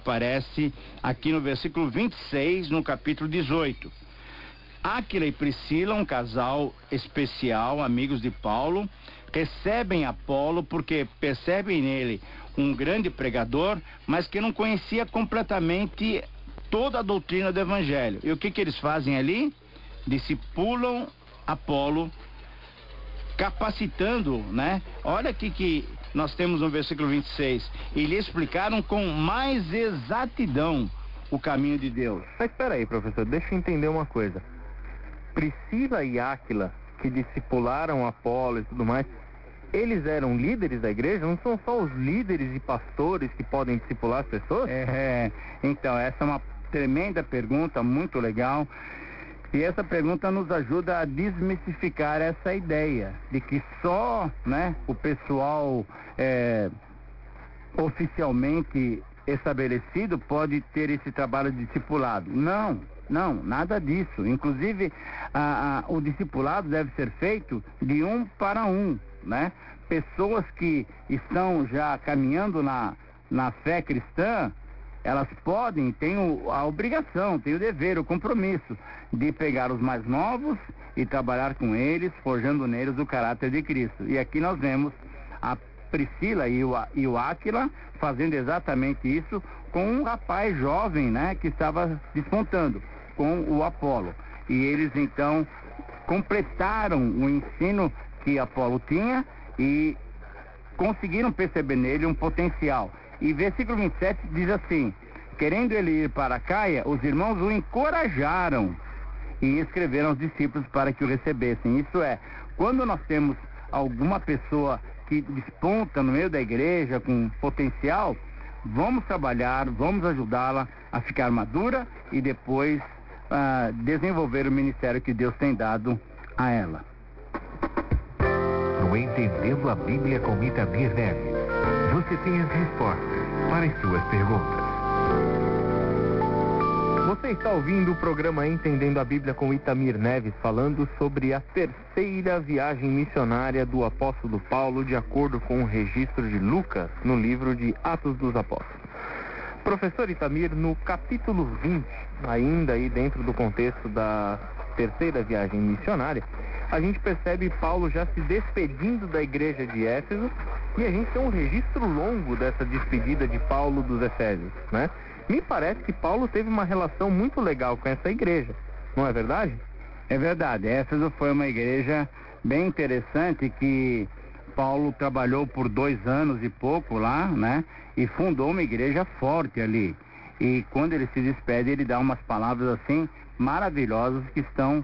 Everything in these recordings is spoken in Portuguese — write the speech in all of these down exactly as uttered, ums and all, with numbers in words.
Aparece aqui no versículo vinte e seis, no capítulo dezoito. Áquila e Priscila, um casal especial, amigos de Paulo, recebem Apolo porque percebem nele um grande pregador, mas que não conhecia completamente toda a doutrina do evangelho. E o que que eles fazem ali? Discipulam Apolo, capacitando, né? Olha aqui que nós temos no versículo vinte e seis, e lhe explicaram com mais exatidão o caminho de Deus. Mas espera aí, professor, deixa eu entender uma coisa. Priscila e Áquila, que discipularam Apolo e tudo mais, eles eram líderes da igreja? Não são só os líderes e pastores que podem discipular as pessoas? É, então, essa é uma tremenda pergunta, muito legal. E essa pergunta nos ajuda a desmistificar essa ideia de que só, né, o pessoal é, oficialmente estabelecido pode ter esse trabalho de discipulado. Não, não, nada disso. Inclusive, a, a, o discipulado deve ser feito de um para um, né? Pessoas que estão já caminhando na, na fé cristã, elas podem, têm o, a obrigação, têm o dever, o compromisso de pegar os mais novos e trabalhar com eles, forjando neles o caráter de Cristo. E aqui nós vemos a Priscila e o, e o Áquila fazendo exatamente isso com um rapaz jovem, né, que estava despontando, com o Apolo. E eles então completaram o ensino que Apolo tinha e conseguiram perceber nele um potencial. E versículo vinte e sete diz assim: querendo ele ir para Caia, os irmãos o encorajaram e escreveram aos discípulos para que o recebessem. Isso é, quando nós temos alguma pessoa que desponta no meio da igreja com potencial, vamos trabalhar, vamos ajudá-la a ficar madura e depois uh, desenvolver o ministério que Deus tem dado a ela. No Entendendo a Bíblia com Itamir Neves, você tem as respostas para as suas perguntas. Você está ouvindo o programa Entendendo a Bíblia com Itamir Neves, falando sobre a terceira viagem missionária do apóstolo Paulo, de acordo com o registro de Lucas no livro de Atos dos Apóstolos. Professor Itamir, no capítulo vinte, ainda aí dentro do contexto da terceira viagem missionária, a gente percebe Paulo já se despedindo da igreja de Éfeso, e a gente tem um registro longo dessa despedida de Paulo dos Efésios, né? Me parece que Paulo teve uma relação muito legal com essa igreja, não é verdade? É verdade, Éfeso foi uma igreja bem interessante que Paulo trabalhou por dois anos e pouco lá, né? E fundou uma igreja forte ali. E quando ele se despede, ele dá umas palavras assim maravilhosas que estão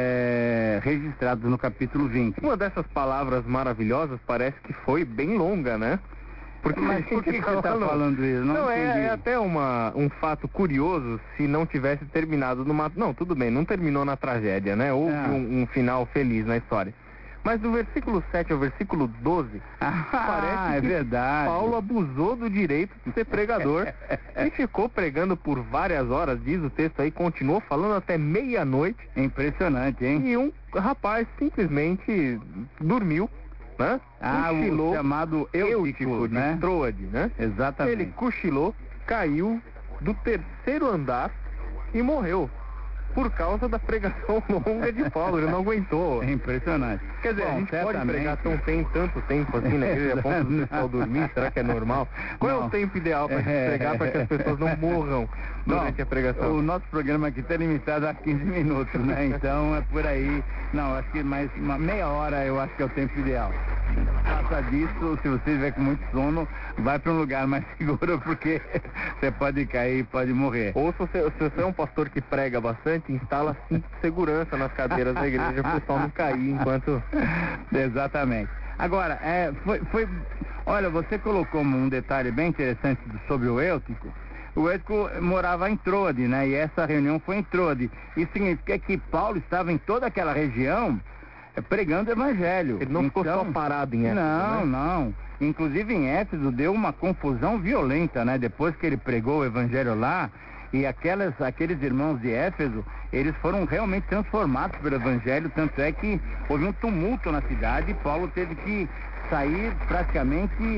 é, registradas no capítulo vinte. Uma dessas palavras maravilhosas parece que foi bem longa, né? Porque, mas por que, que você está falando isso? Não, não é, é até uma, um fato curioso se não tivesse terminado numa... Não, tudo bem, não terminou na tragédia, né? Houve é. um, um final feliz na história. Mas do versículo sete ao versículo doze, ah, parece é que verdade. Paulo abusou do direito de ser pregador e ficou pregando por várias horas, diz o texto aí, continuou falando até meia-noite. Impressionante, hein? E um rapaz simplesmente dormiu, né? Ah, cochilou, o chamado Eutico, de né? Troade, né? Exatamente. Ele cochilou, caiu do terceiro andar e morreu. Por causa da pregação longa de Paulo, ele não aguentou. É impressionante. Quer dizer, Bom, a gente certamente... pode pregar tão tem tanto tempo assim na igreja, a ponto do pessoal dormir, será que é normal? Qual não. é o tempo ideal para é... pregar para que as pessoas não morram durante não, a pregação? O nosso programa aqui está limitado a quinze minutos, né? Então é por aí. Não, acho que mais uma meia hora eu acho que é o tempo ideal. Passa disso, se você estiver com muito sono, vai para um lugar mais seguro, porque você pode cair, pode morrer. Ou se você, se você é um pastor que prega bastante, instala cinto de segurança nas cadeiras da igreja para o pessoal não cair enquanto... Exatamente. Agora, é, foi, foi... Olha, você colocou um detalhe bem interessante sobre o Eutico. O Eutico morava em Troade, né? E essa reunião foi em Troade. Isso significa que Paulo estava em toda aquela região pregando o evangelho. Ele não então, ficou só parado em Éfeso, Não, né? não. Inclusive em Éfeso deu uma confusão violenta, né? Depois que ele pregou o evangelho lá, e aquelas, aqueles irmãos de Éfeso, eles foram realmente transformados pelo evangelho, tanto é que houve um tumulto na cidade e Paulo teve que sair praticamente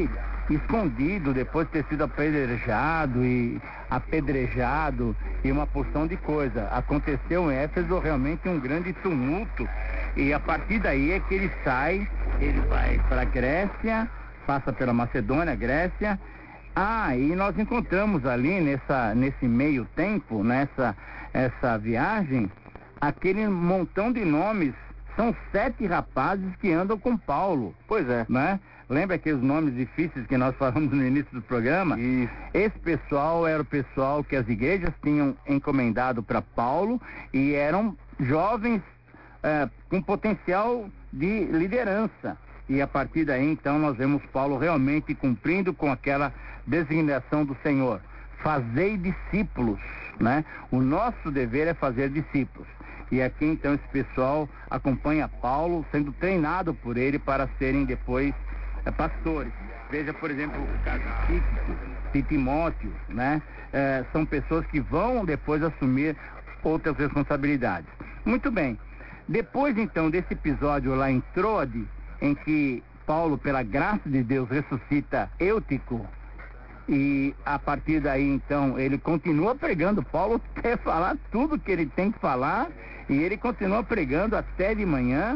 escondido depois de ter sido apedrejado e apedrejado e uma porção de coisa. Aconteceu em Éfeso realmente um grande tumulto e a partir daí é que ele sai, ele vai para a Grécia, passa pela Macedônia, Grécia. Ah, e nós encontramos ali nessa, nesse meio tempo, nessa essa viagem, aquele montão de nomes. São sete rapazes que andam com Paulo. Pois é. Né? Lembra aqueles nomes difíceis que nós falamos no início do programa? Isso. Esse pessoal era o pessoal que as igrejas tinham encomendado para Paulo e eram jovens é, com potencial de liderança. E a partir daí, então, nós vemos Paulo realmente cumprindo com aquela designação do Senhor. Fazei discípulos, né? O nosso dever é fazer discípulos. E aqui, então, esse pessoal acompanha Paulo, sendo treinado por ele para serem depois é, pastores. Veja, por exemplo, o caso de Tíquico, de Timóteo, né? É, são pessoas que vão depois assumir outras responsabilidades. Muito bem. Depois, então, desse episódio lá em Troade, em que Paulo, pela graça de Deus, ressuscita Eutico, e a partir daí, então, ele continua pregando. Paulo quer falar tudo que ele tem que falar, e ele continua pregando até de manhã,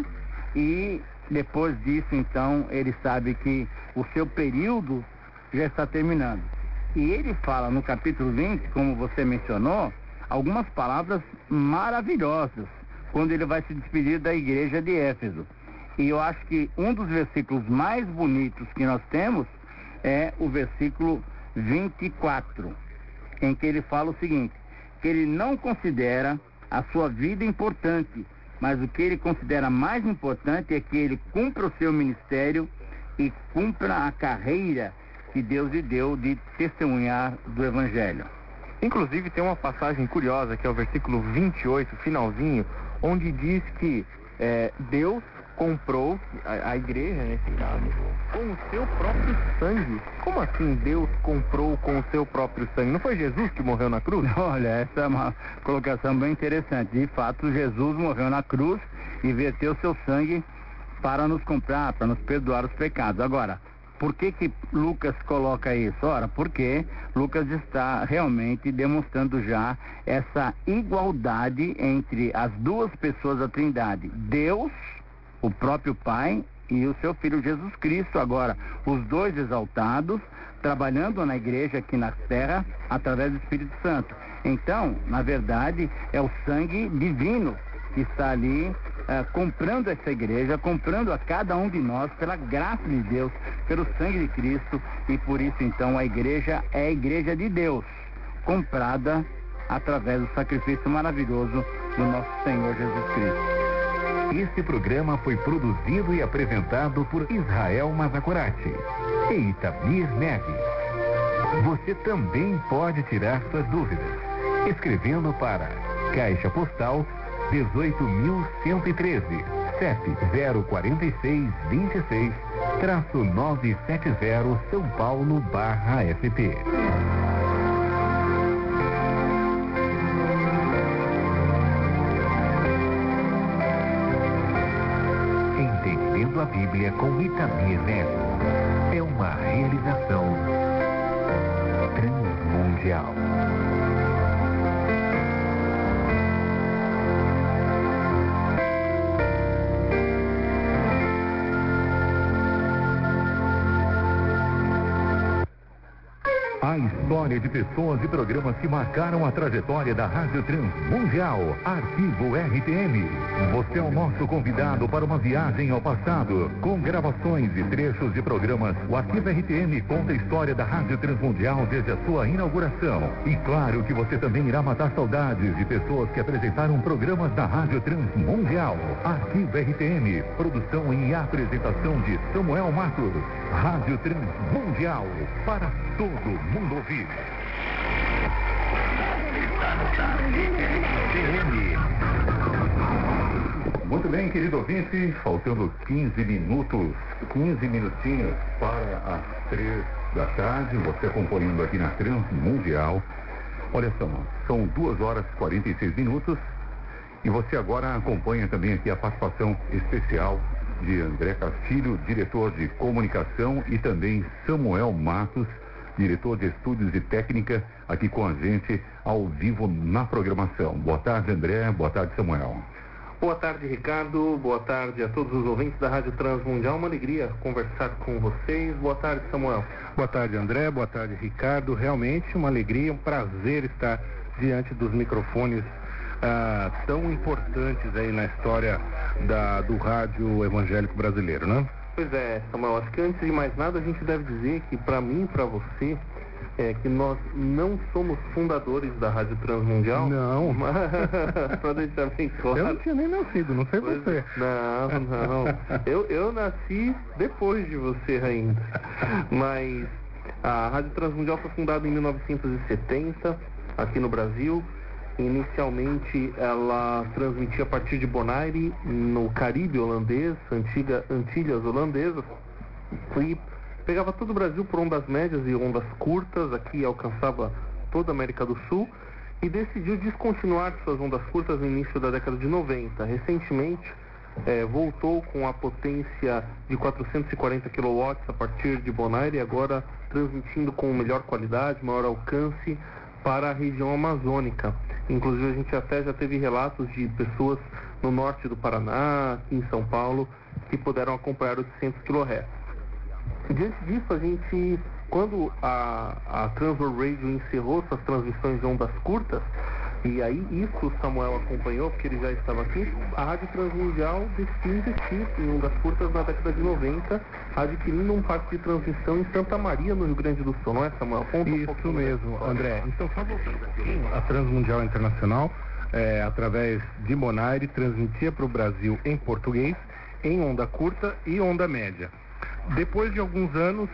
e depois disso, então, ele sabe que o seu período já está terminando. E ele fala no capítulo vinte, como você mencionou, algumas palavras maravilhosas, quando ele vai se despedir da igreja de Éfeso. E eu acho que um dos versículos mais bonitos que nós temos é o versículo vinte e quatro, em que ele fala o seguinte, que ele não considera a sua vida importante, mas o que ele considera mais importante é que ele cumpra o seu ministério e cumpra a carreira que Deus lhe deu de testemunhar do Evangelho. Inclusive tem uma passagem curiosa, que é o versículo vinte e oito, finalzinho, onde diz que é, Deus comprou a, a igreja, nesse caso, com o seu próprio sangue. Como assim Deus comprou com o seu próprio sangue? Não foi Jesus que morreu na cruz? Olha, essa é uma colocação bem interessante. De fato, Jesus morreu na cruz e verteu seu sangue para nos comprar, para nos perdoar os pecados. Agora, por que que Lucas coloca isso? Ora, porque Lucas está realmente demonstrando já essa igualdade entre as duas pessoas da Trindade. Deus, o próprio Pai, e o seu Filho Jesus Cristo. Agora, os dois exaltados, trabalhando na igreja aqui na terra, através do Espírito Santo. Então, na verdade, é o sangue divino que está ali uh, comprando essa igreja, comprando a cada um de nós pela graça de Deus, pelo sangue de Cristo, e por isso, então, a igreja é a igreja de Deus, comprada através do sacrifício maravilhoso do nosso Senhor Jesus Cristo. Este programa foi produzido e apresentado por Israel Mazacurati e Itamir Neves. Você também pode tirar suas dúvidas escrevendo para Caixa Postal dezoito mil cento e treze, C E P zero quatro seis dois seis, traço nove sete zero, São Paulo, barra S P. Entendendo a Bíblia com Itamir Neves é uma realização transmundial. A história de pessoas e programas que marcaram a trajetória da Rádio Transmundial, Arquivo R T M. Você é o nosso convidado para uma viagem ao passado, com gravações e trechos de programas. O Arquivo R T M conta a história da Rádio Transmundial desde a sua inauguração. E claro que você também irá matar saudades de pessoas que apresentaram programas da Rádio Transmundial. Arquivo R T M, produção e apresentação de Samuel Matos. Rádio Transmundial, para todo mundo ouvir. Muito bem, querido ouvinte, faltando quinze minutos, quinze minutinhos para as três da tarde, você acompanhando aqui na Transmundial. Olha só, são duas horas e quarenta e seis minutos e você agora acompanha também aqui a participação especial de André Castilho, diretor de comunicação, e também Samuel Matos, diretor de estúdios e técnica, aqui com a gente ao vivo na programação. Boa tarde, André. Boa tarde, Samuel. Boa tarde, Ricardo. Boa tarde a todos os ouvintes da Rádio Transmundial. Uma alegria conversar com vocês. Boa tarde, Samuel. Boa tarde, André. Boa tarde, Ricardo. Realmente uma alegria, um prazer estar diante dos microfones ah, tão importantes aí na história da, do rádio evangélico brasileiro, né? Pois é, Samuel. Acho que antes de mais nada a gente deve dizer que para mim e para você é que nós não somos fundadores da Rádio Transmundial. Não. Para deixar bem claro. Eu não tinha nem nascido, não sei pois, você. Não, não. Eu, eu nasci depois de você ainda. Mas a Rádio Transmundial foi fundada em mil novecentos e setenta, aqui no Brasil. Inicialmente ela transmitia a partir de Bonaire, no Caribe holandês, antiga Antilhas holandesas, e pegava todo o Brasil por ondas médias e ondas curtas, aqui alcançava toda a América do Sul, e decidiu descontinuar suas ondas curtas no início da década de noventa. Recentemente, eh, voltou com a potência de quatrocentos e quarenta quilowatts a partir de Bonaire, agora transmitindo com melhor qualidade, maior alcance para a região amazônica. Inclusive, a gente até já teve relatos de pessoas no norte do Paraná, aqui em São Paulo, que puderam acompanhar oitocentos quilohertz. Diante disso, a gente, quando a, a Transworld Radio encerrou suas transmissões de ondas curtas, e aí isso o Samuel acompanhou, porque ele já estava aqui, a Rádio Transmundial decidiu investir em ondas curtas na década de noventa, adquirindo um parque de transmissão em Santa Maria, no Rio Grande do Sul, não é, Samuel? Conta um isso mesmo, André. Então, só voltando aqui, a Transmundial Internacional, é, através de Bonaire, transmitia para o Brasil em português, em onda curta e onda média. Depois de alguns anos,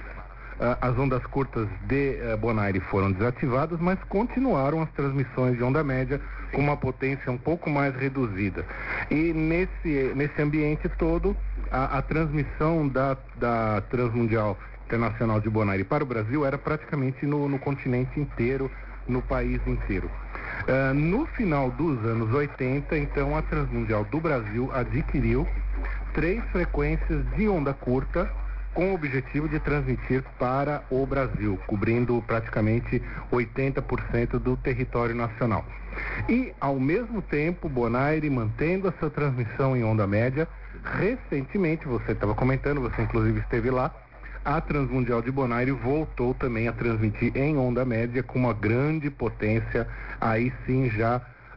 as ondas curtas de Bonaire foram desativadas, mas continuaram as transmissões de onda média com uma potência um pouco mais reduzida. E nesse, nesse ambiente todo, a, a transmissão da, da Transmundial Internacional de Bonaire para o Brasil era praticamente no, no continente inteiro, no país inteiro. Uh, no final dos anos oitenta, então, a Transmundial do Brasil adquiriu três frequências de onda curta, com o objetivo de transmitir para o Brasil, cobrindo praticamente oitenta por cento do território nacional. E, ao mesmo tempo, Bonaire mantendo a sua transmissão em onda média, recentemente, você estava comentando, você inclusive esteve lá, a Transmundial de Bonaire voltou também a transmitir em onda média com uma grande potência, aí sim já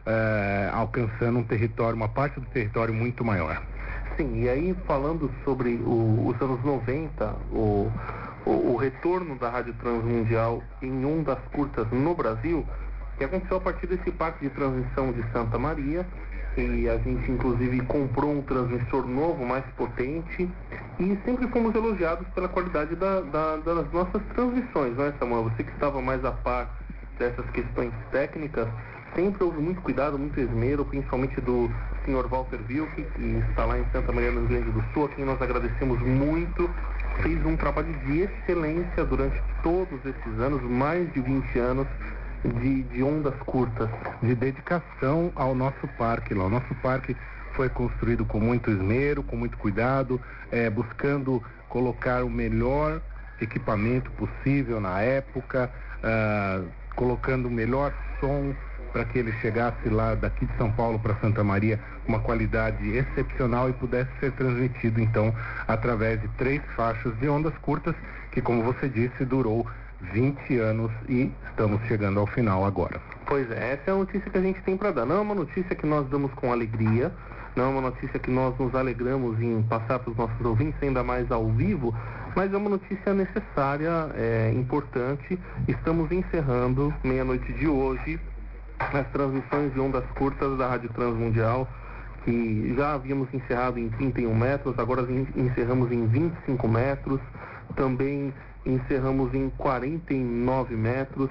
eh, alcançando um território, uma parte do território muito maior. Sim, e aí falando sobre o, os anos noventa, o, o, o retorno da Rádio Transmundial em ondas curtas no Brasil, que aconteceu a partir desse parque de transmissão de Santa Maria, e a gente inclusive comprou um transmissor novo, mais potente, e sempre fomos elogiados pela qualidade da, da, das nossas transmissões, não é, Samuel? Você que estava mais a par dessas questões técnicas, sempre houve muito cuidado, muito esmero, principalmente do senhor Walter Wilke, que está lá em Santa Maria, no Rio Grande do Sul, a quem nós agradecemos muito. Fez um trabalho de excelência durante todos esses anos, mais de vinte anos, de, de ondas curtas. De dedicação ao nosso parque lá. O nosso parque foi construído com muito esmero, com muito cuidado, é, buscando colocar o melhor equipamento possível na época, ah, colocando o melhor som, para que ele chegasse lá daqui de São Paulo para Santa Maria com uma qualidade excepcional e pudesse ser transmitido então através de três faixas de ondas curtas, que, como você disse, durou vinte anos e estamos chegando ao final agora. Pois é, essa é a notícia que a gente tem para dar. Não é uma notícia que nós damos com alegria, não é uma notícia que nós nos alegramos em passar para os nossos ouvintes, ainda mais ao vivo, mas é uma notícia necessária, é, importante. Estamos encerrando, meia-noite de hoje, as transmissões de ondas curtas da Rádio Transmundial, que já havíamos encerrado em trinta e um metros, agora encerramos em vinte e cinco metros, também encerramos em quarenta e nove metros,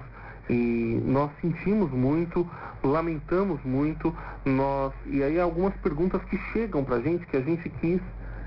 e nós sentimos muito, lamentamos muito, nós, e aí algumas perguntas que chegam pra gente, que a gente quis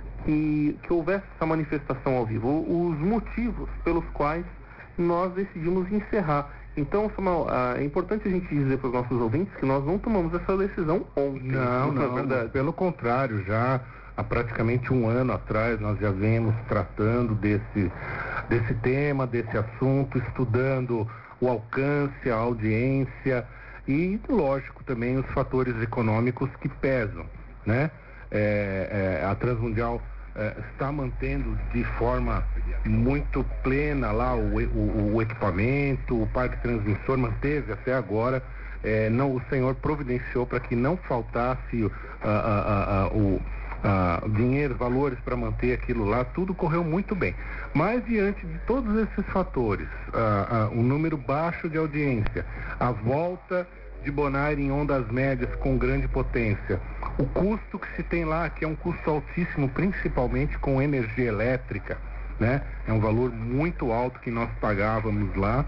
que, que houvesse essa manifestação ao vivo, os motivos pelos quais nós decidimos encerrar. Então, Samuel, é importante a gente dizer para os nossos ouvintes que nós não tomamos essa decisão ontem. Não, não, não é verdade. Pelo contrário, já há praticamente um ano atrás nós já vemos tratando desse, desse tema, desse assunto, estudando o alcance, a audiência e, lógico, também os fatores econômicos que pesam, né? É, é, a Transmundial é, está mantendo de forma muito plena lá o, o, o equipamento, o parque transmissor manteve até agora. É, não, o Senhor providenciou para que não faltasse uh, uh, uh, uh, o uh, dinheiro, valores para manter aquilo lá, tudo correu muito bem. Mas diante de todos esses fatores, uh, uh, o número baixo de audiência, a volta de Bonaire em ondas médias com grande potência, o custo que se tem lá, que é um custo altíssimo, principalmente com energia elétrica, né? É um valor muito alto que nós pagávamos lá.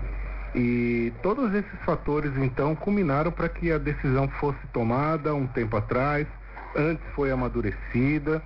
E todos esses fatores, então, culminaram para que a decisão fosse tomada um tempo atrás, antes foi amadurecida,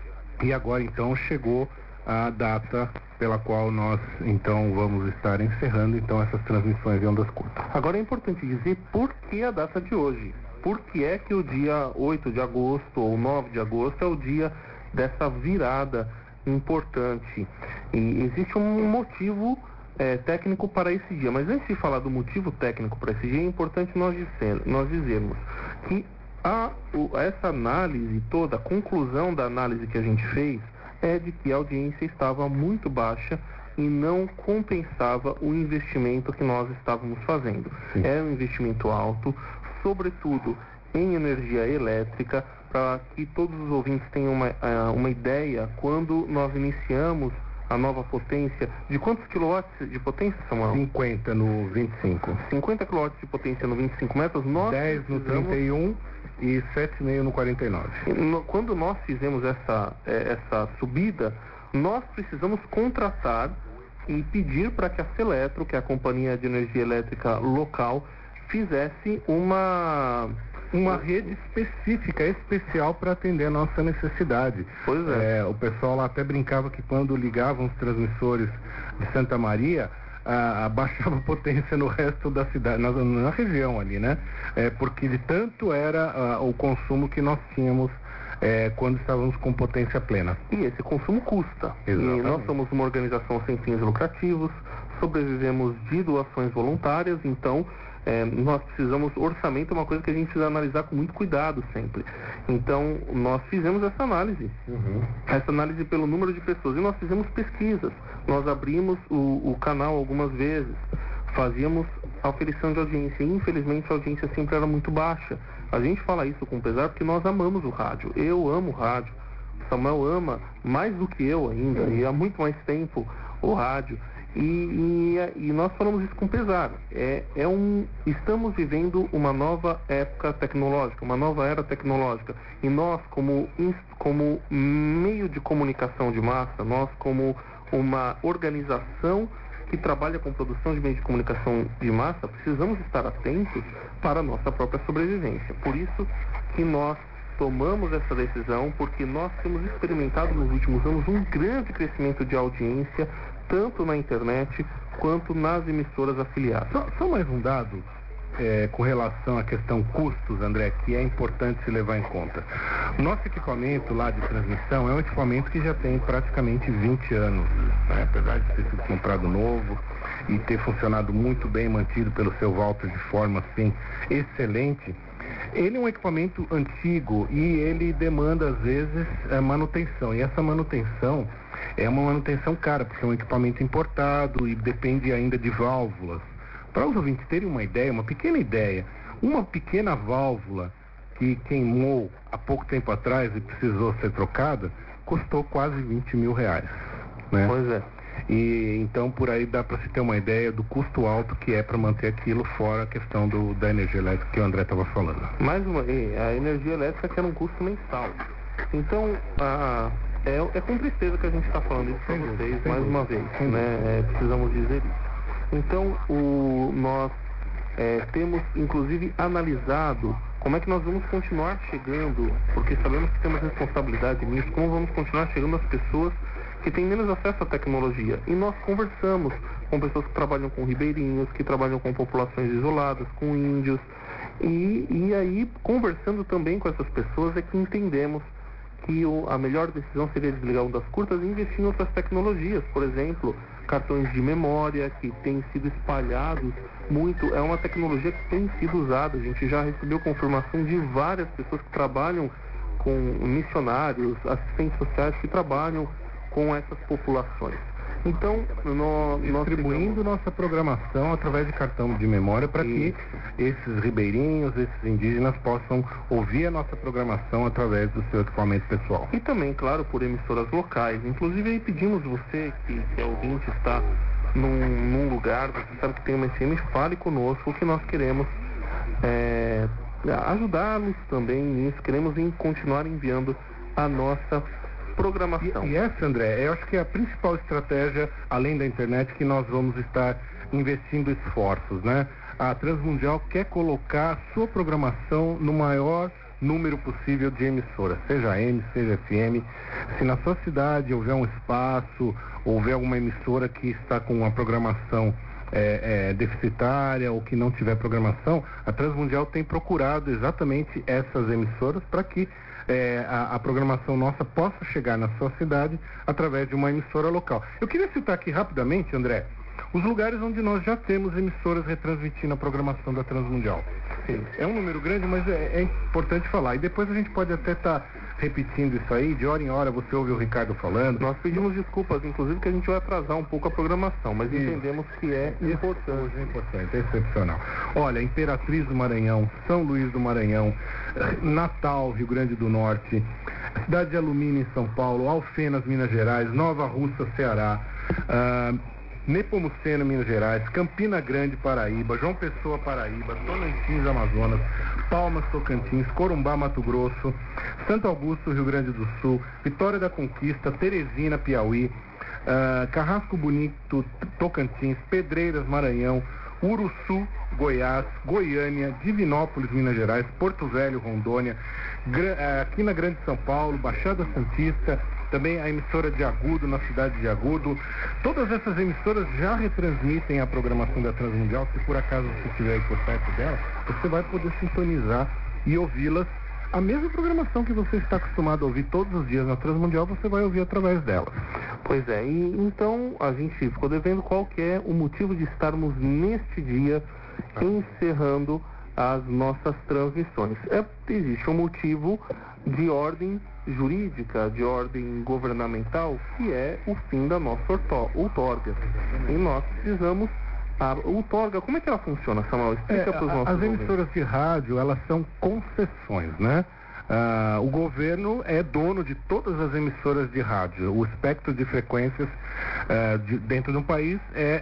e agora, então, chegou a data pela qual nós, então, vamos estar encerrando, então, essas transmissões de ondas curtas. Agora é importante dizer por que a data de hoje. Por que é que o dia oito de agosto ou nove de agosto é o dia dessa virada importante? E existe um motivo É, técnico para esse dia, mas antes de falar do motivo técnico para esse dia, é importante nós, dizer, nós dizermos que a, o, essa análise toda, a conclusão da análise que a gente fez é de que a audiência estava muito baixa e não compensava o investimento que nós estávamos fazendo. Sim. É um investimento alto, sobretudo em energia elétrica, para que todos os ouvintes tenham uma, uma ideia, quando nós iniciamos a nova potência, de quantos quilowatts de potência, Samuel? cinquenta no vinte e cinco. cinquenta quilowatts de potência no vinte e cinco metros, nós dez no trinta e um e sete vírgula cinco no quarenta e nove. Quando nós fizemos essa, essa subida, nós precisamos contratar e pedir para que a Seletro, que é a companhia de energia elétrica local, fizesse uma... uma rede específica, especial para atender a nossa necessidade. Pois é. É, o pessoal lá até brincava que quando ligavam os transmissores de Santa Maria, ah, abaixava a potência no resto da cidade, na, na região ali, né? É, porque de tanto era ah, o consumo que nós tínhamos é, quando estávamos com potência plena. E esse consumo custa. Exatamente. E nós somos uma organização sem fins lucrativos, sobrevivemos de doações voluntárias, então É, nós precisamos, orçamento é uma coisa que a gente precisa analisar com muito cuidado sempre. Então, nós fizemos essa análise, uhum. essa análise pelo número de pessoas, e nós fizemos pesquisas. Nós abrimos o, o canal algumas vezes, fazíamos aferição de audiência, e infelizmente a audiência sempre era muito baixa. A gente fala isso com pesar porque nós amamos o rádio. Eu amo o rádio, o Samuel ama mais do que eu ainda, uhum. e há muito mais tempo o rádio. E, e, e nós falamos isso com pesar. É, é um, estamos vivendo uma nova época tecnológica, uma nova era tecnológica. E nós, como, como meio de comunicação de massa, nós como uma organização que trabalha com produção de meios de comunicação de massa, precisamos estar atentos para a nossa própria sobrevivência. Por isso que nós tomamos essa decisão, porque nós temos experimentado nos últimos anos um grande crescimento de audiência, tanto na internet quanto nas emissoras afiliadas. Só, só mais um dado é, com relação à questão custos, André, que é importante se levar em conta. O nosso equipamento lá de transmissão é um equipamento que já tem praticamente vinte anos, né? Apesar de ter sido comprado novo e ter funcionado muito bem, mantido pelo seu Walter de forma assim excelente. Ele é um equipamento antigo e ele demanda, às vezes, é, manutenção. E essa manutenção é uma manutenção cara, porque é um equipamento importado e depende ainda de válvulas. Para os ouvintes terem uma ideia, uma pequena ideia, uma pequena válvula que queimou há pouco tempo atrás e precisou ser trocada, custou quase vinte mil reais. Né? Pois é. E então por aí dá para se ter uma ideia do custo alto que é para manter aquilo, fora a questão do, da energia elétrica que o André estava falando. Mais uma vez, a energia elétrica que era um custo mensal. Então, a, é, é com tristeza que a gente está falando isso para vocês, mais uma vez, né? É, precisamos dizer isso. Então, o, nós é, temos inclusive analisado como é que nós vamos continuar chegando, porque sabemos que temos responsabilidade nisso, como vamos continuar chegando às pessoas que têm menos acesso à tecnologia. E nós conversamos com pessoas que trabalham com ribeirinhos, que trabalham com populações isoladas, com índios. E, e aí, conversando também com essas pessoas, é que entendemos que o, a melhor decisão seria desligar ondas curtas e investir em outras tecnologias, por exemplo, cartões de memória que têm sido espalhados muito, é uma tecnologia que tem sido usada, a gente já recebeu confirmação de várias pessoas que trabalham com missionários, assistentes sociais que trabalham com essas populações. Então, nós, distribuindo nós nossa programação através de cartão de memória para que esses ribeirinhos, esses indígenas possam ouvir a nossa programação através do seu equipamento pessoal. E também, claro, por emissoras locais. Inclusive, aí pedimos você, que, que é ouvinte, está num, num lugar, você sabe que tem uma F M, fale conosco, que nós queremos é, ajudá-los também nisso, queremos em, continuar enviando a nossa programação. E, e essa, André, eu acho que é a principal estratégia, além da internet, que nós vamos estar investindo esforços, né? A Transmundial quer colocar a sua programação no maior número possível de emissoras, seja A M, seja F M. Se na sua cidade houver um espaço, houver alguma emissora que está com uma programação é, é, deficitária ou que não tiver programação, a Transmundial tem procurado exatamente essas emissoras para que É, a, a programação nossa possa chegar na sua cidade através de uma emissora local. Eu queria citar aqui rapidamente, André, os lugares onde nós já temos emissoras retransmitindo a programação da Transmundial. Sim, é um número grande, mas é, é importante falar. E depois a gente pode até estar tá repetindo isso aí, de hora em hora você ouve o Ricardo falando. Nós pedimos desculpas, inclusive, que a gente vai atrasar um pouco a programação, mas isso. Entendemos que é importante. É importante, é excepcional. Olha, Imperatriz do Maranhão, São Luís do Maranhão, Natal, Rio Grande do Norte, Cidade de Alumínio em São Paulo, Alfenas, Minas Gerais, Nova Russa, Ceará, uh, Nepomuceno, Minas Gerais, Campina Grande, Paraíba, João Pessoa, Paraíba, Tonantins, Amazonas, Palmas, Tocantins, Corumbá, Mato Grosso, Santo Augusto, Rio Grande do Sul, Vitória da Conquista, Teresina, Piauí, uh, Carrasco Bonito, Tocantins, Pedreiras, Maranhão, Uruçu, Goiás, Goiânia, Divinópolis, Minas Gerais, Porto Velho, Rondônia, Gra- uh, aqui na Grande São Paulo, Baixada Santista, também a emissora de Agudo, na cidade de Agudo. Todas essas emissoras já retransmitem a programação da Transmundial. Se por acaso você estiver aí por perto dela, você vai poder sintonizar e ouvi-las. A mesma programação que você está acostumado a ouvir todos os dias na Transmundial, você vai ouvir através dela. Pois é, e então a gente ficou devendo qual que é o motivo de estarmos neste dia encerrando as nossas transmissões. É, existe um motivo de ordem jurídica, de ordem governamental, que é o fim da nossa outorga. E nós precisamos... A outorga, como é que ela funciona, Samuel? Explica É, para os nossos as emissoras ouvintes. de rádio, elas são concessões, né? Ah, o governo é dono de todas as emissoras de rádio. O espectro de frequências ah, de, dentro de um país é,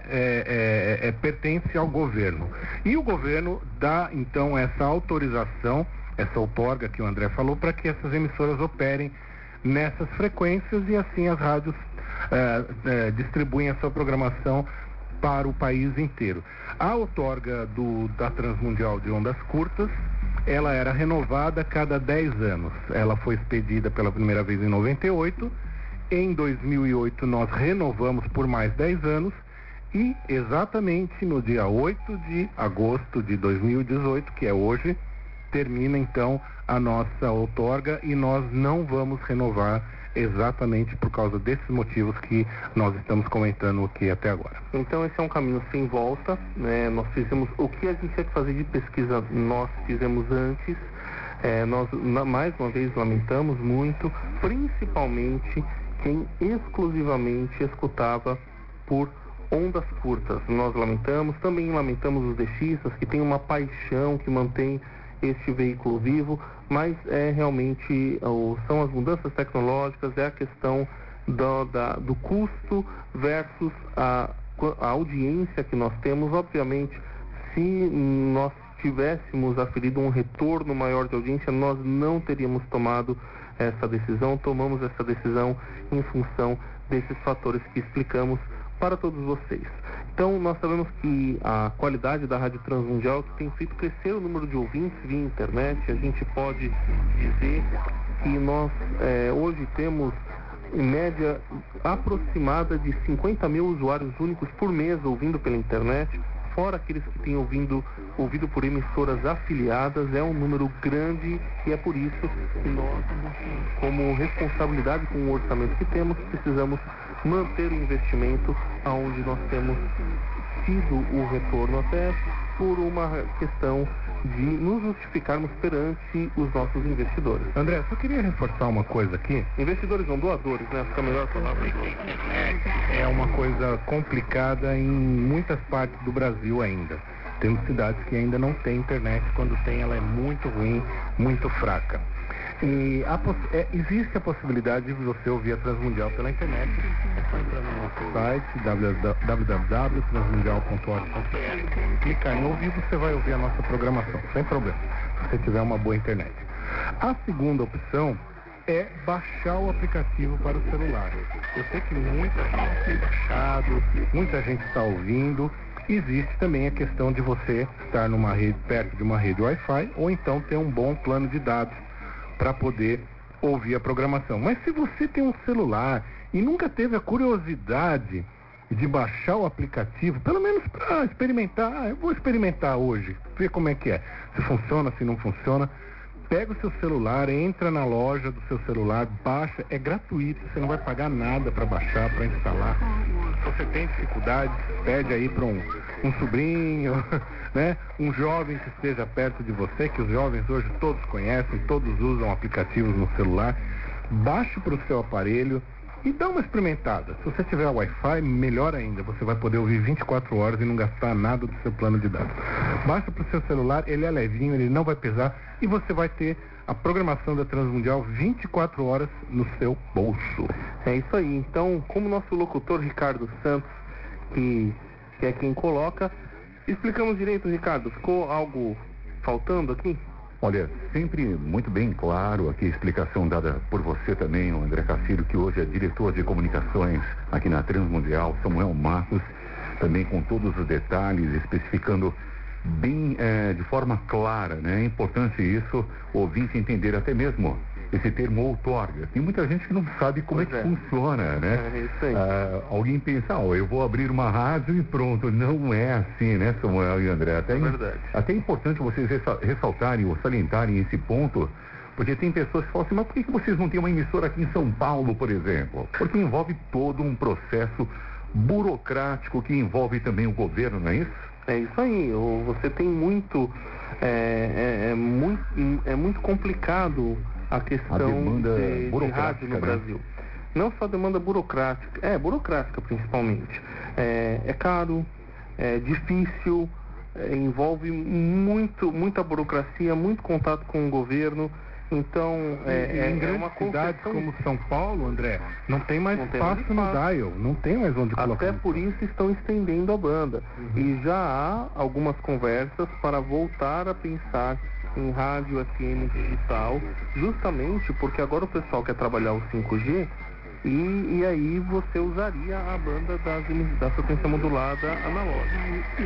é, é, é, pertence ao governo. E o governo dá, então, essa autorização, essa outorga que o André falou, para que essas emissoras operem nessas frequências e assim as rádios ah, ah, distribuem a sua programação para o país inteiro. A outorga do, da Transmundial de Ondas Curtas, ela era renovada a cada dez anos. Ela foi expedida pela primeira vez em noventa e oito. Em dois mil e oito nós renovamos por mais dez anos e exatamente no dia oito de agosto de dois mil e dezoito, que é hoje, termina então a nossa outorga e nós não vamos renovar exatamente por causa desses motivos que nós estamos comentando aqui até agora. Então esse é um caminho sem volta, né? Nós fizemos o que a gente tinha que fazer de pesquisa, nós fizemos antes. É, nós na, mais uma vez lamentamos muito, principalmente quem exclusivamente escutava por ondas curtas. Nós lamentamos, também lamentamos os deixistas que têm uma paixão que mantém este veículo vivo, mas é realmente, são as mudanças tecnológicas, é a questão do, da, do custo versus a, a audiência que nós temos. Obviamente, se nós tivéssemos aferido um retorno maior de audiência, nós não teríamos tomado essa decisão, tomamos essa decisão em função desses fatores que explicamos para todos vocês. Então, nós sabemos que a qualidade da Rádio Transmundial tem feito crescer o número de ouvintes via internet. A gente pode dizer que nós é, hoje temos, em média, aproximada de cinquenta mil usuários únicos por mês ouvindo pela internet. fora aqueles que têm ouvido, ouvido por emissoras afiliadas, é um número grande e é por isso que nós, como responsabilidade com o orçamento que temos, precisamos manter o investimento aonde nós temos tido o retorno até por uma questão de nos justificarmos perante os nossos investidores. André, só queria reforçar uma coisa aqui. Investidores não, doadores, né? Fica melhor falar. É uma coisa complicada em muitas partes do Brasil ainda. Temos cidades que ainda não têm internet, quando tem ela é muito ruim, muito fraca. E a poss- é, existe a possibilidade de você ouvir a Transmundial pela internet. É só entrar no nosso site w w w ponto transmundial ponto org ponto b r. Clicar em ouvir, você vai ouvir a nossa programação, sem problema, se você tiver uma boa internet. A segunda opção é baixar o aplicativo para o celular. Eu sei que muita gente tem baixado, muita gente está ouvindo. Existe também a questão de você estar numa rede, perto de uma rede Wi-Fi, ou então ter um bom plano de dados para poder ouvir a programação. Mas se você tem um celular e nunca teve a curiosidade de baixar o aplicativo, pelo menos para experimentar, ah, eu vou experimentar hoje, ver como é que é, se funciona, se não funciona, pega o seu celular, entra na loja do seu celular, baixa, é gratuito, você não vai pagar nada para baixar, para instalar. Se você tem dificuldade, pede aí para um, um sobrinho, né? Um jovem que esteja perto de você, que os jovens hoje todos conhecem, todos usam aplicativos no celular, baixe para o seu aparelho e dá uma experimentada. Se você tiver Wi-Fi, melhor ainda, você vai poder ouvir vinte e quatro horas e não gastar nada do seu plano de dados. Baixa para o seu celular, ele é levinho, ele não vai pesar e você vai ter a programação da Transmundial vinte e quatro horas no seu bolso. É isso aí. Então, como nosso locutor Ricardo Santos, que, que é quem coloca, explicamos direito, Ricardo? Ficou algo faltando aqui? Olha, sempre muito bem claro aqui a explicação dada por você também, o André Caciro, que hoje é diretor de comunicações aqui na Transmundial, Samuel Matos, também com todos os detalhes, especificando bem é, de forma clara, né? É importante isso, o ouvinte entender até mesmo esse termo outorga. Tem muita gente que não sabe como Pois é que é. funciona, né? É isso aí. Ah, alguém pensa, ó, eu vou abrir uma rádio e pronto. Não é assim, né, Samuel e André? Até, É verdade. até é importante vocês ressa- ressaltarem ou salientarem esse ponto, porque tem pessoas que falam assim, mas por que que vocês não têm uma emissora aqui em São Paulo, por exemplo? Porque envolve todo um processo burocrático que envolve também o governo, não é isso? É isso aí. O- Você tem muito é, é, é muito é muito complicado a questão A demanda de, de burocrática, rádio no né? Brasil. Não só demanda burocrática, é burocrática principalmente. É, é caro, é difícil, é, envolve muito, muita burocracia, muito contato com o governo. Então, É, é, em é, é grandes uma cidades concessão. como São Paulo, André, não tem mais Não tem mais espaço no espaço. dial, não tem mais onde colocar. Até por isso estão estendendo a banda. E já há algumas conversas para voltar a pensar em rádio F M digital, justamente porque agora o pessoal quer trabalhar o cinco G e, e aí você usaria a banda das, emi- da frequência modulada analógica.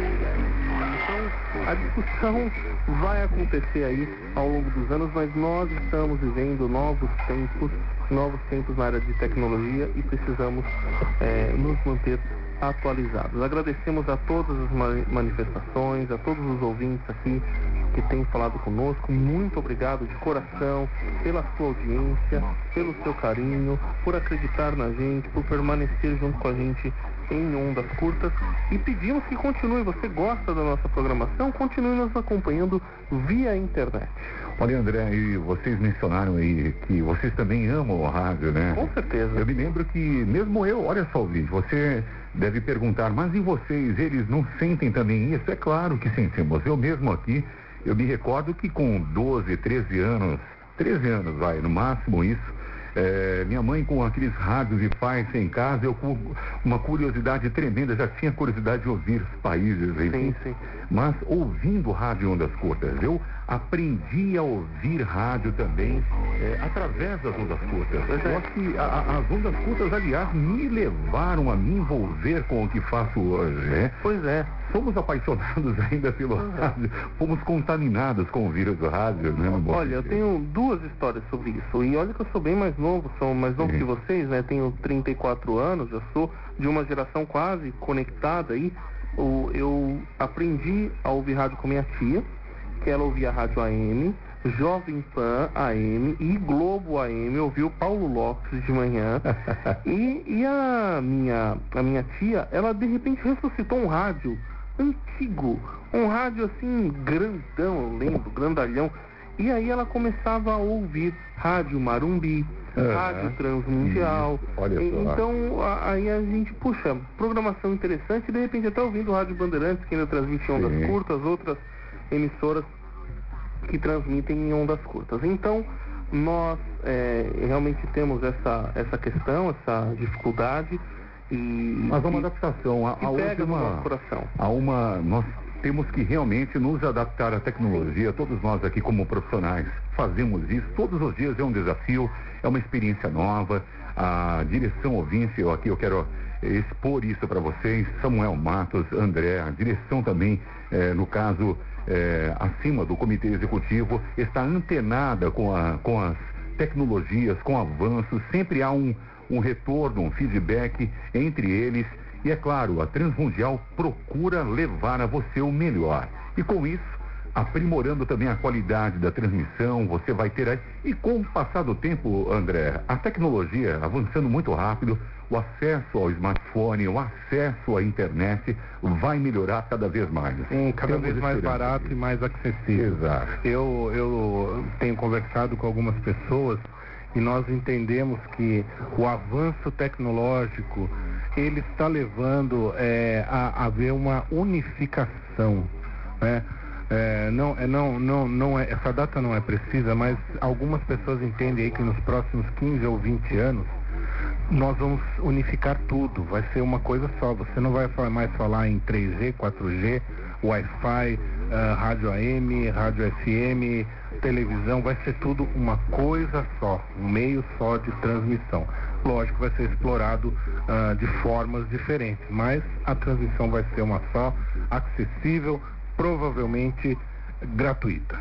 Então, a discussão vai acontecer aí ao longo dos anos, mas nós estamos vivendo novos tempos, novos tempos na área de tecnologia e precisamos eh, nos manter atualizados. Agradecemos a todas as ma- manifestações, a todos os ouvintes aqui que têm falado conosco. Muito obrigado de coração pela sua audiência, pelo seu carinho, por acreditar na gente, por permanecer junto com a gente em ondas curtas e pedimos que continue. Você gosta da nossa programação? Continue nos acompanhando via internet. Olha, André, e vocês mencionaram aí que vocês também amam a rádio, né? Com certeza. Eu me lembro que, mesmo eu, olha só, ouvinte, você deve perguntar, mas e vocês, eles não sentem também isso? É claro que sentimos. Eu mesmo aqui, eu me recordo que com doze, treze anos, treze anos, vai, no máximo isso, é, minha mãe com aqueles rádios e pais em casa, eu com uma curiosidade tremenda, já tinha curiosidade de ouvir os países, enfim. Sim, sim. Mas ouvindo rádio em ondas curtas, eu aprendi a ouvir rádio também é, através das ondas curtas. Pois é. Só que a- a- as ondas curtas, aliás, me levaram a me envolver com o que faço hoje. Né? Pois é. Somos apaixonados ainda pelo rádio, fomos contaminados com o vírus do rádio, né? no bom Olha, eu sentido. tenho duas histórias sobre isso. E olha que eu sou bem mais novo, sou mais novo Sim. que vocês, né? Tenho trinta e quatro anos, já sou de uma geração quase conectada aí. o, eu aprendi a ouvir rádio com minha tia, que ela ouvia rádio A M, Jovem Pan A M e Globo A M, eu ouvi o Paulo Lopes de manhã. e e a, minha, a minha tia, ela de repente ressuscitou um rádio antigo, um rádio assim, grandão, eu lembro, grandalhão. E aí ela começava a ouvir Rádio Marumbi, uhum. Rádio Transmundial. Isso, olha só. Então, a, aí a gente, puxa, programação interessante, e de repente até ouvindo o Rádio Bandeirantes, que ainda transmite em ondas Sim. curtas, outras emissoras que transmitem em ondas curtas. Então, nós é, realmente temos essa, essa questão, essa dificuldade. E, Mas há uma e, adaptação. Há, e há pega uma, no nosso coração. Há uma... Nós temos que realmente nos adaptar à tecnologia. Todos nós aqui como profissionais fazemos isso. Todos os dias é um desafio, é uma experiência nova. A direção ouvinte, eu aqui eu quero expor isso para vocês. Samuel Matos, André, a direção também, eh, no caso, eh, acima do comitê executivo, está antenada com, a, com as tecnologias, com avanços. Sempre há um, um retorno, um feedback entre eles. E é claro, a Transmundial procura levar a você o melhor. E com isso, aprimorando também a qualidade da transmissão, você vai ter aí... E com o passar do tempo, André, a tecnologia avançando muito rápido, o acesso ao smartphone, o acesso à internet vai melhorar cada vez mais. Sim, cada Temos vez mais esperança barato disso. e mais acessível. Exato. Eu, eu tenho conversado com algumas pessoas e nós entendemos que o avanço tecnológico, ele está levando é, a haver uma unificação, né? É, não, é, não, não, não é, essa data não é precisa, mas algumas pessoas entendem aí que nos próximos quinze ou vinte anos nós vamos unificar tudo, vai ser uma coisa só. Você não vai mais falar em três G, quatro G, Wi-Fi, uh, rádio A M, rádio F M, televisão, vai ser tudo uma coisa só, um meio só de transmissão. Lógico, vai ser explorado uh, de formas diferentes, mas a transmissão vai ser uma só, acessível, provavelmente gratuita.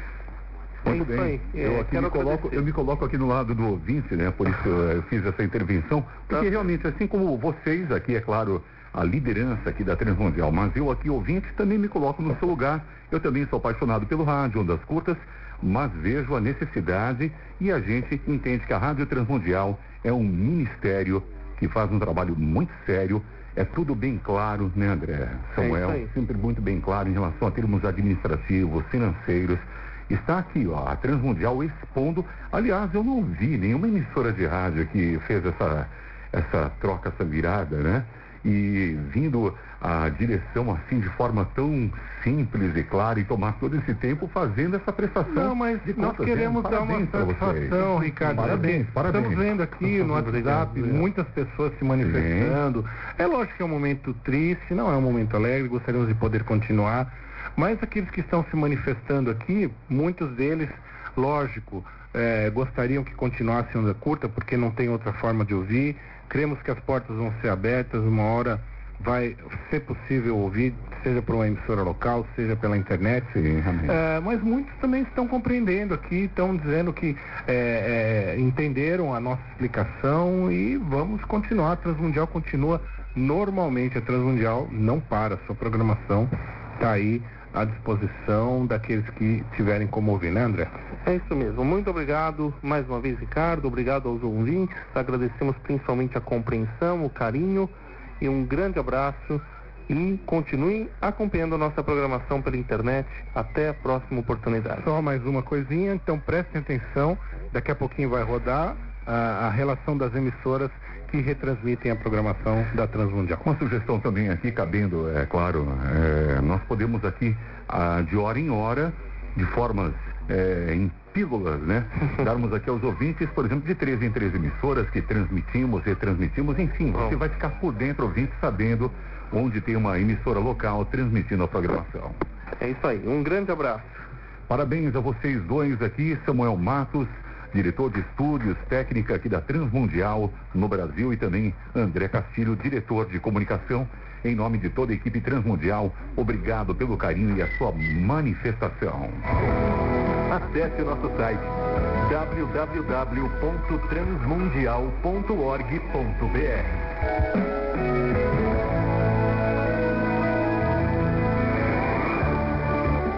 Muito bem. Eu, aqui me coloco, eu me coloco aqui no lado do ouvinte, né? Por isso eu fiz essa intervenção, porque realmente, assim como vocês aqui, é claro, a liderança aqui da Transmundial, mas eu aqui, ouvinte, também me coloco no seu lugar. Eu também sou apaixonado pelo rádio, ondas curtas, mas vejo a necessidade e a gente entende que a Rádio Transmundial é um ministério que faz um trabalho muito sério. É tudo bem claro, né, André? Samuel, é sempre muito bem claro em relação a termos administrativos, financeiros. Está aqui, ó, a Transmundial expondo. Aliás, eu não vi nenhuma emissora de rádio que fez essa, essa troca, essa virada, né? E vindo a direção assim de forma tão simples e clara e tomar todo esse tempo fazendo essa prestação. Não, mas de nós contas, queremos né? dar uma satisfação, Ricardo. Parabéns, parabéns. Estamos vendo aqui no WhatsApp muitas pessoas se manifestando. Sim. É lógico que é um momento triste, não é um momento alegre, gostaríamos de poder continuar. Mas aqueles que estão se manifestando aqui, muitos deles, lógico, é, gostariam que continuasse onda curta, porque não tem outra forma de ouvir. Cremos que as portas vão ser abertas, uma hora vai ser possível ouvir, seja por uma emissora local, seja pela internet. Sim, é, mas muitos também estão compreendendo aqui, estão dizendo que é, é, entenderam a nossa explicação e vamos continuar. A Transmundial continua normalmente, a Transmundial não para, sua programação está aí à disposição daqueles que tiverem como ouvir, né, André? É isso mesmo. Muito obrigado mais uma vez, Ricardo. Obrigado aos ouvintes. Agradecemos principalmente a compreensão, o carinho e um grande abraço. E continuem acompanhando a nossa programação pela internet. Até a próxima oportunidade. Só mais uma coisinha, então prestem atenção. Daqui a pouquinho vai rodar a, a relação das emissoras que retransmitem a programação da Transmundial. Uma sugestão também aqui, cabendo, é claro, é, nós podemos aqui, ah, de hora em hora, de formas é, em pílulas, né? Darmos aqui aos ouvintes, por exemplo, de três em três emissoras que transmitimos, retransmitimos, enfim, você vai ficar por dentro, ouvinte, sabendo onde tem uma emissora local transmitindo a programação. É isso aí, um grande abraço. Parabéns a vocês dois aqui, Samuel Matos, diretor de estúdios, técnica aqui da Transmundial no Brasil, e também André Castilho, diretor de comunicação. Em nome de toda a equipe Transmundial, obrigado pelo carinho e a sua manifestação. Acesse o nosso site w w w ponto transmundial ponto org ponto b r.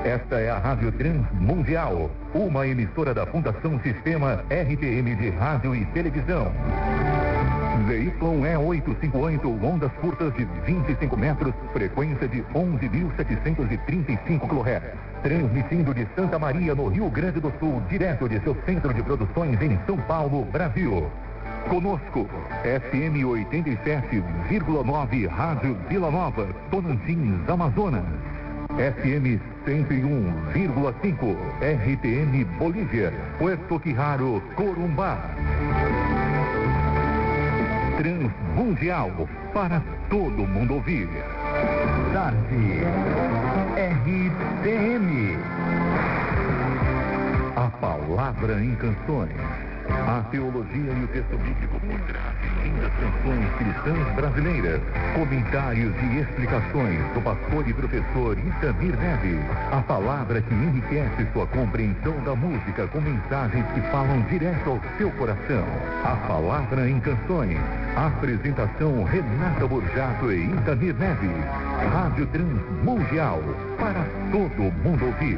Esta é a Rádio Transmundial, uma emissora da Fundação Sistema R T M de Rádio e Televisão. Z Y E oitocentos e cinquenta e oito, ondas curtas de vinte e cinco metros, frequência de onze mil setecentos e trinta e cinco quilohertz. Transmitindo de Santa Maria, no Rio Grande do Sul, direto de seu centro de produções em São Paulo, Brasil. Conosco, F M oitenta e sete vírgula nove, Rádio Vila Nova, Tonantins, Amazonas. F M cento e um vírgula cinco, R T M Bolívia, Puerto Quijaro, Corumbá. Transmundial, para todo mundo ouvir. Tarde, R T M. A palavra em canções. A teologia e o texto bíblico por trás de lindas canções cristãs brasileiras. Comentários e explicações do pastor e professor Itamir Neves. A palavra que enriquece sua compreensão da música com mensagens que falam direto ao seu coração. A palavra em canções. Apresentação Renata Borjato e Itamir Neves. Rádio Transmundial, para todo mundo ouvir.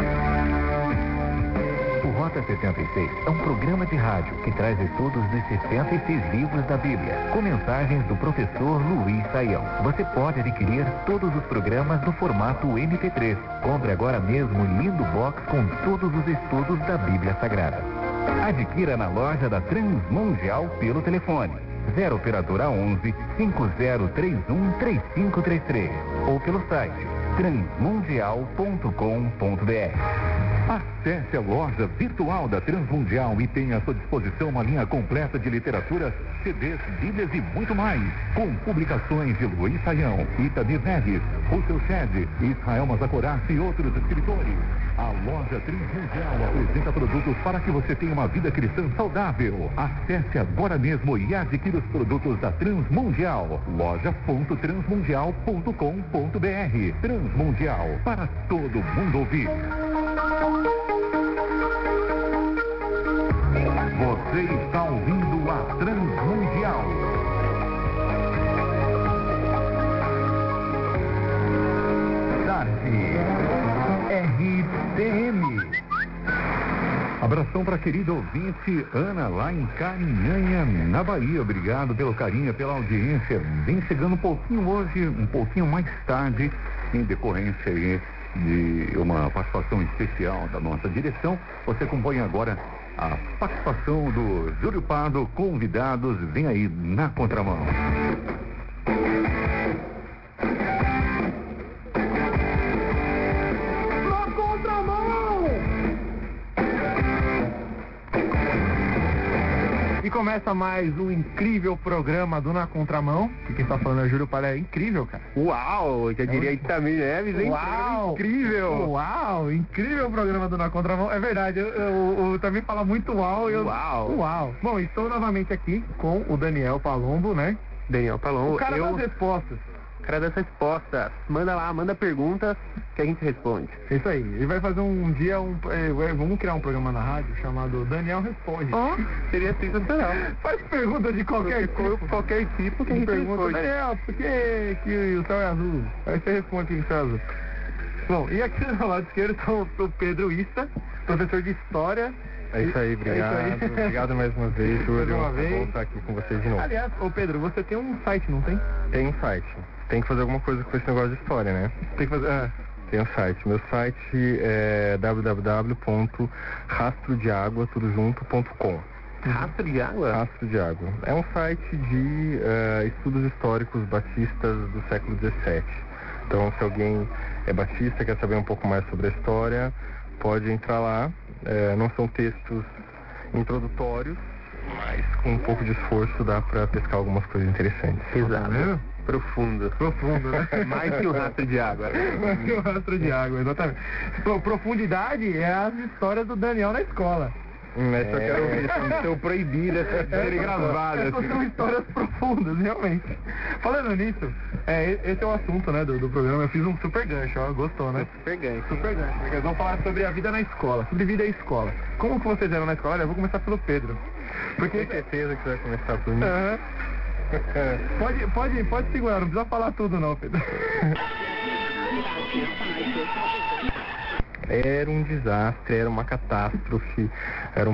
O Rota setenta e seis é um programa de rádio que traz estudos dos sessenta e seis livros da Bíblia, com mensagens do professor Luiz Saião. Você pode adquirir todos os programas no formato M P três. Compre agora mesmo o lindo box com todos os estudos da Bíblia Sagrada. Adquira na loja da Transmundial pelo telefone zero operadora onze, cinco zero três um, três cinco três três ou pelo site transmundial ponto com ponto b r. Acesse a loja virtual da Transmundial e tenha à sua disposição uma linha completa de literatura, C Ds, Bíblias e muito mais, com publicações de Luiz Saião, Itamir Neves, Russell Shedd, Israel Mazacorace e outros escritores. A loja Transmundial apresenta produtos para que você tenha uma vida cristã saudável. Acesse agora mesmo e adquira os produtos da Transmundial. loja ponto transmundial ponto com ponto b r. Transmundial, para todo mundo ouvir. Você está ouvindo a Transmundial. Tarde, R T M. Abração para a querida ouvinte Ana, lá em Carinhanha, na Bahia. Obrigado pelo carinho, pela audiência. Vem chegando um pouquinho hoje, um pouquinho mais tarde, em decorrência aí de uma participação especial da nossa direção. Você acompanha agora a participação do Júlio Pardo, convidados, vem aí na contramão. Na contramão! E começa mais um incrível programa do Na Contramão. Que quem está falando é Júlio Pardo, é incrível, cara. Uau, já diria Itamir Neves, hein? Uau! Incrível! Uau! Incrível o programa do Na Contramão. É verdade, eu, eu, eu também falo muito uau. Eu, Uau! Uau! Bom, estou novamente aqui com o Daniel Palombo, né? Daniel Palombo, O cara eu... das respostas. cara das respostas. Manda lá, manda perguntas que a gente responde. É isso aí. Ele vai fazer um dia, um, é, vamos criar um programa na rádio chamado Daniel Responde. Oh, seria sensacional. Faz perguntas de qualquer tipo. Qualquer tipo que a gente Pergunta, responde. Daniel, por que, que o céu é azul? Aí você responde que o céu é azul. Bom, e aqui do lado esquerdo está o o Pedro Issa, professor de História. É isso aí, obrigado. É isso aí. Obrigado mais uma vez, Júlio. Mais uma vez. Vou estar aqui com vocês de novo. Aliás, ô Pedro, você tem um site, não tem? Tem um site. Tem que fazer alguma coisa com esse negócio de história, né? Tem que fazer. Ah, Tem um site. Meu site é w w w ponto rastro de água tudo junto ponto com. Rastro de água? Rastro de água. É um site de eh, estudos históricos batistas do século dezessete. Então, se alguém é batista, quer saber um pouco mais sobre a história, pode entrar lá. Eh, não são textos introdutórios, mas com um pouco de esforço dá para pescar algumas coisas interessantes. Exato. Profundo. Profundo, né? Mais que o rastro de água. Mais que o rastro de água, exatamente. Pro- Profundidade é as histórias do Daniel na escola. Mas eu quero ouvir, estão proibidas de serem gravadas. Essas são histórias profundas, realmente. Falando nisso, é, e- esse é o assunto, né, do, do programa. Eu fiz um super gancho, ó, gostou, né? Super ganho. Super gancho. Porque nós vamos falar sobre a vida na escola, sobre vida e escola. Como que vocês eram na escola? Olha, eu vou começar pelo Pedro. Porque Tenho certeza que vai começar por mim. Aham. Pode, pode, pode segurar, não precisa falar tudo não, Pedro. Era um desastre, era uma catástrofe, era um